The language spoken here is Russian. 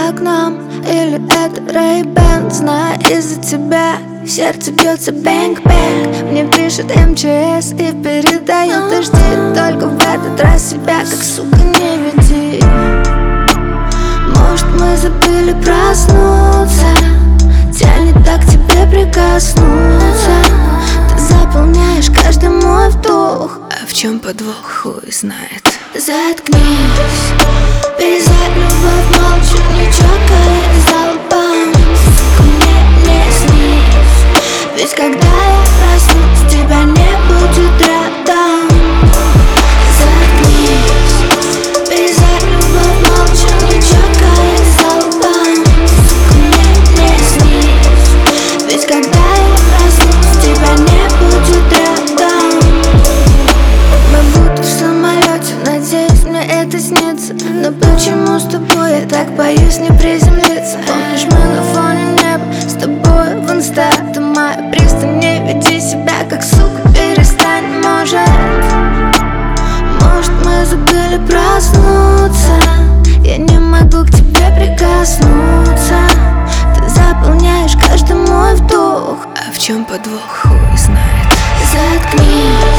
за окном, или это Ray-Ban. Знаю, из-за тебя сердце бьется бэнг-бэнг. Мне пишет МЧС и передает дожди. Только в этот раз себя как сука не веди. Может, мы забыли проснуться, тянет так к тебе прикоснуться. Ты заполняешь каждый мой вдох, а в чем подвох, хуй знает. Заткнись, перестань, любовь, молча, не чокаясь залпом. Сука, мне не снись, ведь когда я проснусь, тебя не будет рядом. Заткнись, перестань, любовь, молча, не чокаясь залпом. Сука, мне не снись, ведь когда я проснусь, тебя не будет рядом. Мы будто в самолете, надеюсь, мне это снится. Но почему с тобой я так боюсь не приземлиться? Помнишь, мы на фоне неба с тобой в инста. Ты моя пристань, не веди себя как сука, перестань. Может, мы забыли проснуться. Я не могу к тебе прикоснуться. Ты заполняешь каждый мой вдох, а в чем подвох, хуй знает. Заткнись.